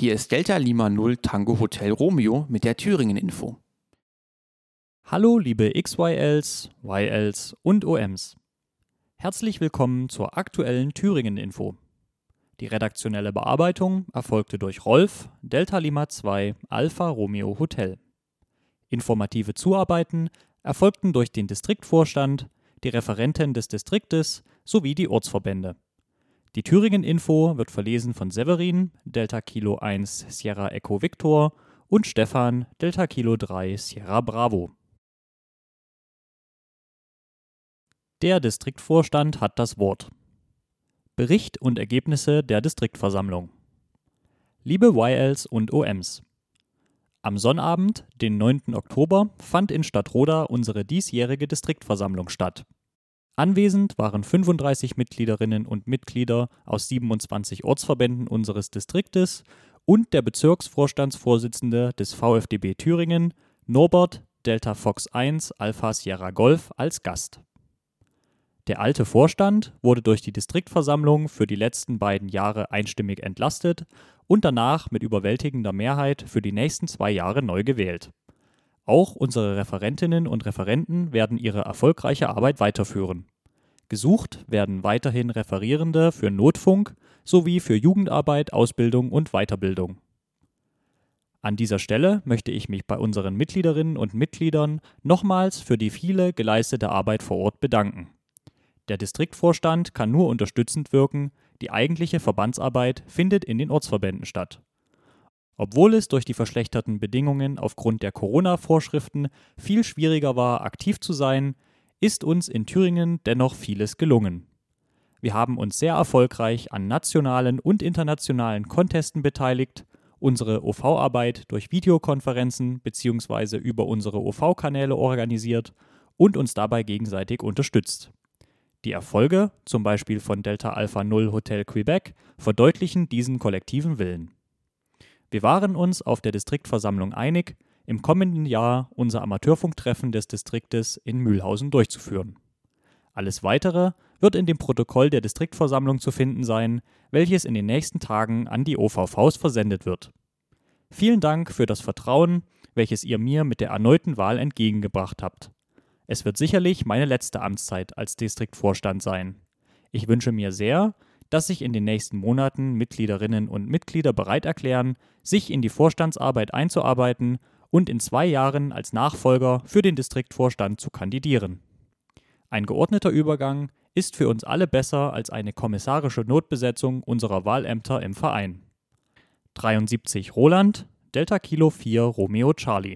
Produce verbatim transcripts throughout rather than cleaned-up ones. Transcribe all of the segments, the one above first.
Hier ist Delta Lima null Tango Hotel Romeo mit der Thüringen-Info. Hallo liebe X Y Ls, Y Ls und O Ms. Herzlich willkommen zur aktuellen Thüringen-Info. Die redaktionelle Bearbeitung erfolgte durch Rolf, Delta Lima zwei, Alpha Romeo Hotel. Informative Zuarbeiten erfolgten durch den Distriktvorstand, die Referenten des Distriktes sowie die Ortsverbände. Die Thüringen-Info wird verlesen von Severin, Delta Kilo eins Sierra Echo Victor und Stefan, Delta Kilo drei Sierra Bravo. Der Distriktvorstand hat das Wort. Bericht und Ergebnisse der Distriktversammlung. Liebe Y Ls und O Ms. Am Sonnabend, den neunten Oktober, fand in Stadtroda unsere diesjährige Distriktversammlung statt. Anwesend waren fünfunddreißig Mitgliederinnen und Mitglieder aus siebenundzwanzig Ortsverbänden unseres Distriktes und der Bezirksvorstandsvorsitzende des VfDB Thüringen, Norbert Delta Fox eins Alpha Sierra Golf, als Gast. Der alte Vorstand wurde durch die Distriktversammlung für die letzten beiden Jahre einstimmig entlastet und danach mit überwältigender Mehrheit für die nächsten zwei Jahre neu gewählt. Auch unsere Referentinnen und Referenten werden ihre erfolgreiche Arbeit weiterführen. Gesucht werden weiterhin Referierende für Notfunk sowie für Jugendarbeit, Ausbildung und Weiterbildung. An dieser Stelle möchte ich mich bei unseren Mitgliederinnen und Mitgliedern nochmals für die viele geleistete Arbeit vor Ort bedanken. Der Distriktvorstand kann nur unterstützend wirken, die eigentliche Verbandsarbeit findet in den Ortsverbänden statt. Obwohl es durch die verschlechterten Bedingungen aufgrund der Corona-Vorschriften viel schwieriger war, aktiv zu sein, ist uns in Thüringen dennoch vieles gelungen. Wir haben uns sehr erfolgreich an nationalen und internationalen Contesten beteiligt, unsere O V-Arbeit durch Videokonferenzen bzw. über unsere O V-Kanäle organisiert und uns dabei gegenseitig unterstützt. Die Erfolge, zum Beispiel von Delta Alpha null Hotel Quebec, verdeutlichen diesen kollektiven Willen. Wir waren uns auf der Distriktversammlung einig, im kommenden Jahr unser Amateurfunktreffen des Distriktes in Mühlhausen durchzuführen. Alles Weitere wird in dem Protokoll der Distriktversammlung zu finden sein, welches in den nächsten Tagen an die O V Vs versendet wird. Vielen Dank für das Vertrauen, welches ihr mir mit der erneuten Wahl entgegengebracht habt. Es wird sicherlich meine letzte Amtszeit als Distriktvorstand sein. Ich wünsche mir sehr, dass sich in den nächsten Monaten Mitgliederinnen und Mitglieder bereit erklären, sich in die Vorstandsarbeit einzuarbeiten und in zwei Jahren als Nachfolger für den Distriktvorstand zu kandidieren. Ein geordneter Übergang ist für uns alle besser als eine kommissarische Notbesetzung unserer Wahlämter im Verein. dreiundsiebzig Roland, Delta Kilo vier Romeo Charlie.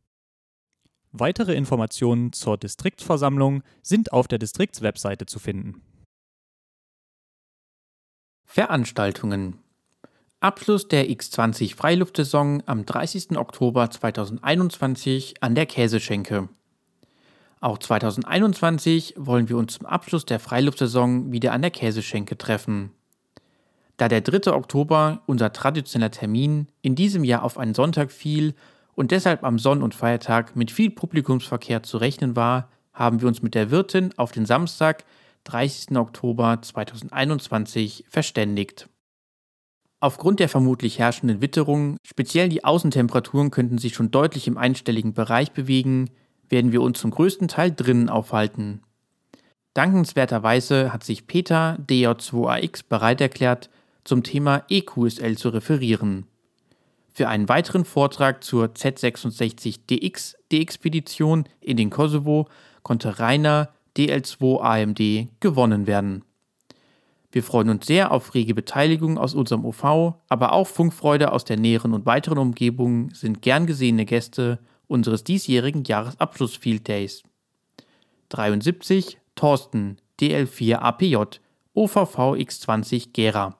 Weitere Informationen zur Distriktversammlung sind auf der Distriktswebseite zu finden. Veranstaltungen. Abschluss der X zwanzig Freiluftsaison am dreißigsten Oktober zweitausendeinundzwanzig an der Käseschenke. Auch zweitausendeinundzwanzig wollen wir uns zum Abschluss der Freiluftsaison wieder an der Käseschenke treffen. Da der dritte Oktober, unser traditioneller Termin, in diesem Jahr auf einen Sonntag fiel und deshalb am Sonn- und Feiertag mit viel Publikumsverkehr zu rechnen war, haben wir uns mit der Wirtin auf den Samstag, dreißigsten Oktober zweitausendeinundzwanzig, verständigt. Aufgrund der vermutlich herrschenden Witterung, speziell die Außentemperaturen könnten sich schon deutlich im einstelligen Bereich bewegen, werden wir uns zum größten Teil drinnen aufhalten. Dankenswerterweise hat sich Peter D J zwei A X bereit erklärt, zum Thema E Q S L zu referieren. Für einen weiteren Vortrag zur Z sechsundsechzig D X D-Expedition in den Kosovo konnte Rainer D L zwei A M D gewonnen werden. Wir freuen uns sehr auf rege Beteiligung aus unserem O V, aber auch Funkfreude aus der näheren und weiteren Umgebung sind gern gesehene Gäste unseres diesjährigen Jahresabschluss Field Days. dreiundsiebzig Thorsten D L vier A P J O V V X zwanzig Gera.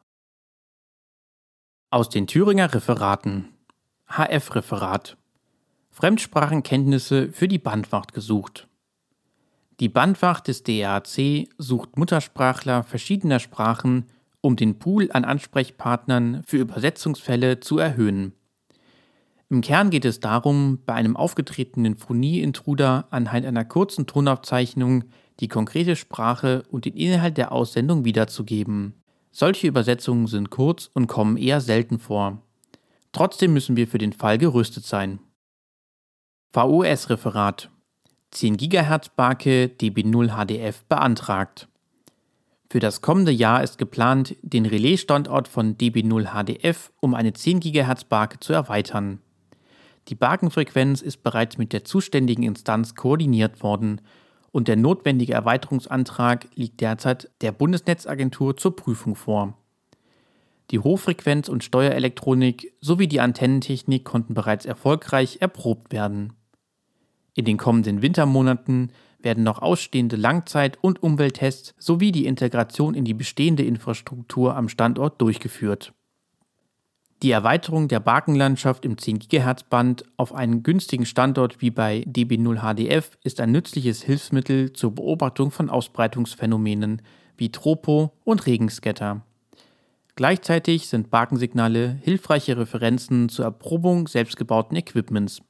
Aus den Thüringer Referaten. H F-Referat. Fremdsprachenkenntnisse für die Bandwacht gesucht. Die Bandwacht des D R A C sucht Muttersprachler verschiedener Sprachen, um den Pool an Ansprechpartnern für Übersetzungsfälle zu erhöhen. Im Kern geht es darum, bei einem aufgetretenen Phonie-Intruder anhand einer kurzen Tonaufzeichnung die konkrete Sprache und den Inhalt der Aussendung wiederzugeben. Solche Übersetzungen sind kurz und kommen eher selten vor. Trotzdem müssen wir für den Fall gerüstet sein. V O S-Referat: zehn Gigahertz Barke D B null H D F beantragt. Für das kommende Jahr ist geplant, den Relais-Standort von D B null H D F um eine zehn Gigahertz Barke zu erweitern. Die Barkenfrequenz ist bereits mit der zuständigen Instanz koordiniert worden und der notwendige Erweiterungsantrag liegt derzeit der Bundesnetzagentur zur Prüfung vor. Die Hochfrequenz- und Steuerelektronik sowie die Antennentechnik konnten bereits erfolgreich erprobt werden. In den kommenden Wintermonaten werden noch ausstehende Langzeit- und Umwelttests sowie die Integration in die bestehende Infrastruktur am Standort durchgeführt. Die Erweiterung der Barkenlandschaft im zehn Gigahertz Band auf einen günstigen Standort wie bei D B null H D F ist ein nützliches Hilfsmittel zur Beobachtung von Ausbreitungsphänomenen wie Tropo- und Regenscatter. Gleichzeitig sind Barkensignale hilfreiche Referenzen zur Erprobung selbstgebauten Equipments.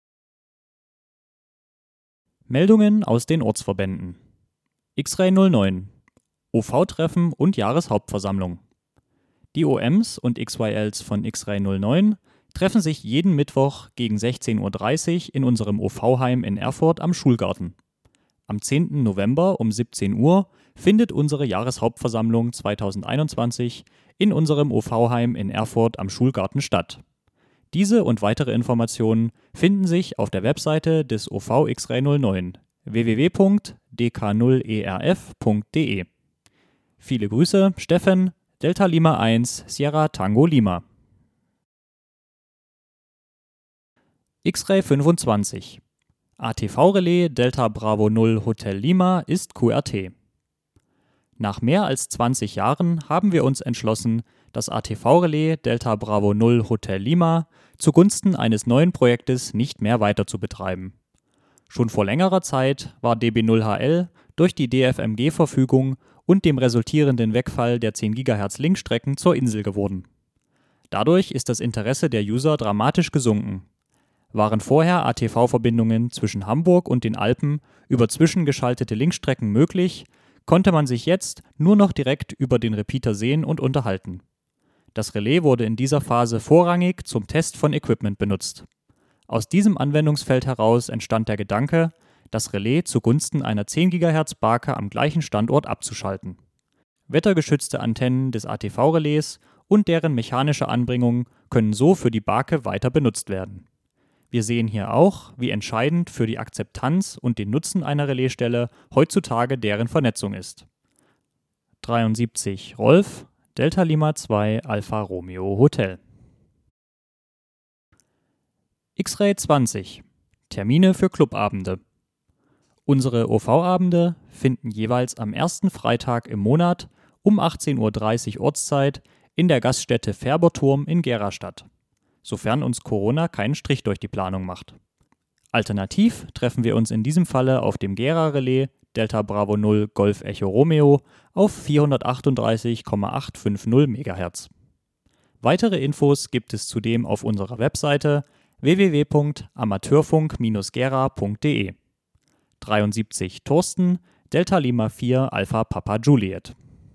Meldungen aus den Ortsverbänden. X-Ray null neun, O V-Treffen und Jahreshauptversammlung. Die O Ms und X Y Ls von X-Ray null neun treffen sich jeden Mittwoch gegen sechzehn Uhr dreißig in unserem O V-Heim in Erfurt am Schulgarten. Am zehnten November um siebzehn Uhr findet unsere Jahreshauptversammlung zweitausendeinundzwanzig in unserem O V-Heim in Erfurt am Schulgarten statt. Diese und weitere Informationen finden sich auf der Webseite des O V X-Ray null neun w w w punkt d k null e r f punkt d e. Viele Grüße, Steffen, Delta Lima eins, Sierra Tango Lima. X-Ray fünfundzwanzig. A T V-Relais Delta Bravo null Hotel Lima ist Q R T. Nach mehr als zwanzig Jahren haben wir uns entschlossen, das A T V-Relais Delta Bravo null Hotel Lima zugunsten eines neuen Projektes nicht mehr weiter zu betreiben. Schon vor längerer Zeit war D B null H L durch die D F M G-Verfügung und dem resultierenden Wegfall der zehn Gigahertz Linkstrecken zur Insel geworden. Dadurch ist das Interesse der User dramatisch gesunken. Waren vorher A T V-Verbindungen zwischen Hamburg und den Alpen über zwischengeschaltete Linkstrecken möglich, konnte man sich jetzt nur noch direkt über den Repeater sehen und unterhalten. Das Relais wurde in dieser Phase vorrangig zum Test von Equipment benutzt. Aus diesem Anwendungsfeld heraus entstand der Gedanke, das Relais zugunsten einer zehn Gigahertz Barke am gleichen Standort abzuschalten. Wettergeschützte Antennen des A T V-Relais und deren mechanische Anbringung können so für die Barke weiter benutzt werden. Wir sehen hier auch, wie entscheidend für die Akzeptanz und den Nutzen einer Relaisstelle heutzutage deren Vernetzung ist. dreiundsiebzig Rolf, Delta Lima zwei Alpha Romeo Hotel. X-Ray zwanzig. Termine für Clubabende. Unsere O V-Abende finden jeweils am ersten Freitag im Monat um achtzehn Uhr dreißig Ortszeit in der Gaststätte Färberturm in Gera statt, sofern uns Corona keinen Strich durch die Planung macht. Alternativ treffen wir uns in diesem Falle auf dem Gera-Relais Delta Bravo null Golf Echo Romeo auf vierhundertachtunddreißig Komma achthundertfünfzig Megahertz. Weitere Infos gibt es zudem auf unserer Webseite w w w punkt amateurfunk Bindestrich gera punkt d e. dreiundsiebzig Thorsten, Delta Lima vier Alpha Papa Juliet.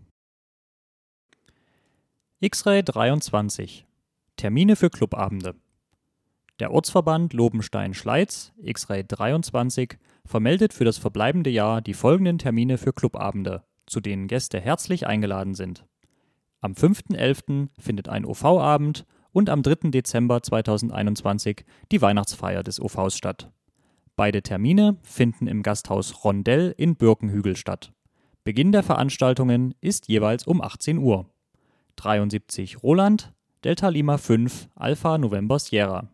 X-Ray dreiundzwanzig. Termine für Clubabende. Der Ortsverband Lobenstein-Schleiz, X-Ray dreiundzwanzig, vermeldet für das verbleibende Jahr die folgenden Termine für Clubabende, zu denen Gäste herzlich eingeladen sind. Am fünften elften findet ein O V-Abend und am dritten Dezember zweitausendeinundzwanzig die Weihnachtsfeier des O Vs statt. Beide Termine finden im Gasthaus Rondell in Birkenhügel statt. Beginn der Veranstaltungen ist jeweils um achtzehn Uhr. dreiundsiebzig Roland, Delta Lima fünf Alpha November Sierra.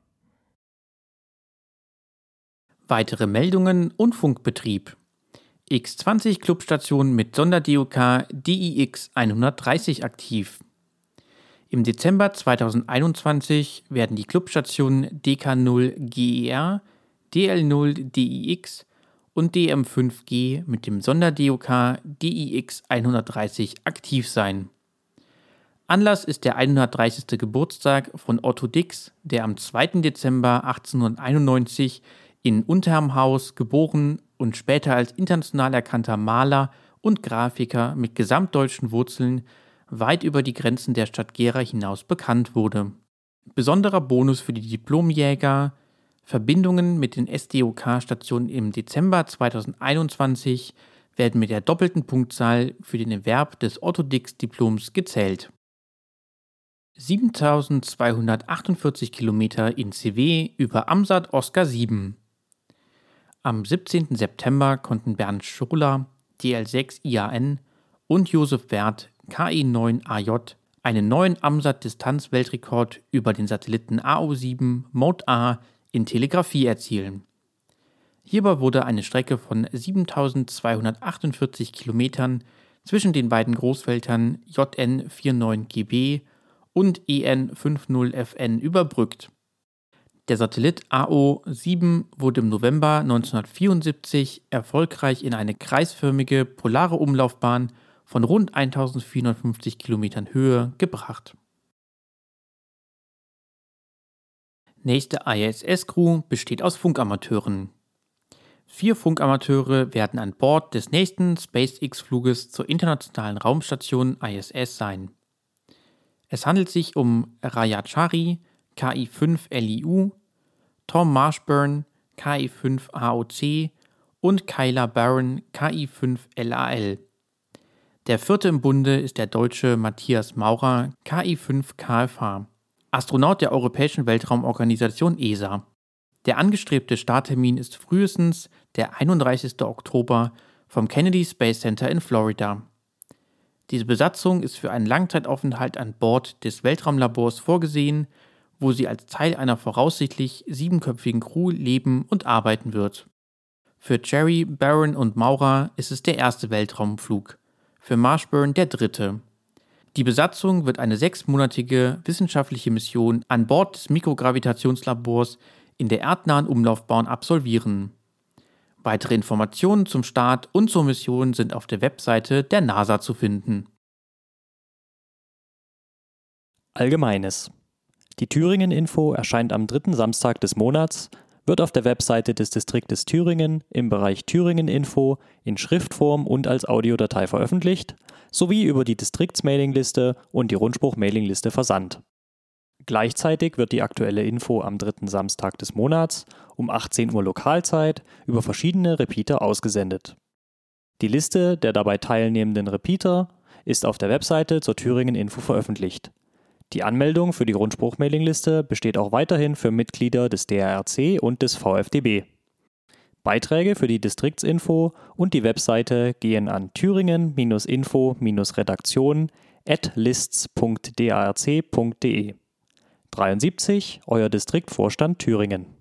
Weitere Meldungen und Funkbetrieb. X zwanzig Clubstation mit Sonder-D O K D I X hundertdreißig aktiv. Im Dezember zweitausendeinundzwanzig werden die Clubstationen D K null G E R, D L null D I X und D M fünf G mit dem Sonder-D O K D I X hundertdreißig aktiv sein. Anlass ist der hundertdreißigste Geburtstag von Otto Dix, der am zweiten Dezember achtzehnhunderteinundneunzig in Unterhamhaus geboren und später als international erkannter Maler und Grafiker mit gesamtdeutschen Wurzeln weit über die Grenzen der Stadt Gera hinaus bekannt wurde. Besonderer Bonus für die Diplomjäger: Verbindungen mit den S D O K-Stationen im Dezember zweitausendeinundzwanzig werden mit der doppelten Punktzahl für den Erwerb des Otto-Dix-Diploms gezählt. siebentausendzweihundertachtundvierzig Kilometer in C W über Amsat Oscar sieben. Am siebzehnten September konnten Bernd Scholer, D L sechs I A N, und Josef Werth, K E neun A J, einen neuen Amsat-Distanz-Weltrekord über den Satelliten A O sieben Mode A in Telegrafie erzielen. Hierbei wurde eine Strecke von siebentausendzweihundertachtundvierzig Kilometern zwischen den beiden Großfeldern J N neunundvierzig G B und E N fünfzig F N überbrückt. Der Satellit A O sieben wurde im November neunzehnhundertvierundsiebzig erfolgreich in eine kreisförmige polare Umlaufbahn von rund eintausendvierhundertfünfzig Kilometern Höhe gebracht. Nächste I S S-Crew besteht aus Funkamateuren. Vier Funkamateure werden an Bord des nächsten SpaceX-Fluges zur internationalen Raumstation I S S sein. Es handelt sich um Rayad Shari, K I fünf L I U, Tom Marshburn, K I fünf A O C und Kyla Barron, K I fünf L A L. Der vierte im Bunde ist der Deutsche Matthias Maurer, K I fünf K F H, Astronaut der Europäischen Weltraumorganisation E S A. Der angestrebte Starttermin ist frühestens der einunddreißigsten Oktober vom Kennedy Space Center in Florida. Diese Besatzung ist für einen Langzeitaufenthalt an Bord des Weltraumlabors vorgesehen, wo sie als Teil einer voraussichtlich siebenköpfigen Crew leben und arbeiten wird. Für Cherry, Barron und Maurer ist es der erste Weltraumflug, für Marshburn der dritte. Die Besatzung wird eine sechsmonatige wissenschaftliche Mission an Bord des Mikrogravitationslabors in der erdnahen Umlaufbahn absolvieren. Weitere Informationen zum Start und zur Mission sind auf der Webseite der NASA zu finden. Allgemeines. Die Thüringen-Info erscheint am dritten Samstag des Monats, wird auf der Webseite des Distriktes Thüringen im Bereich Thüringen-Info in Schriftform und als Audiodatei veröffentlicht, sowie über die Distriktsmailingliste und die Rundspruch-Mailingliste versandt. Gleichzeitig wird die aktuelle Info am dritten Samstag des Monats um achtzehn Uhr Lokalzeit über verschiedene Repeater ausgesendet. Die Liste der dabei teilnehmenden Repeater ist auf der Webseite zur Thüringen-Info veröffentlicht. Die Anmeldung für die Rundspruch-Mailingliste besteht auch weiterhin für Mitglieder des D R R C und des V F D B. Beiträge für die Distriktsinfo und die Webseite gehen an thüringen-info-redaktion at lists punkt d a r c punkt d e. dreiundsiebzig, euer Distriktvorstand Thüringen.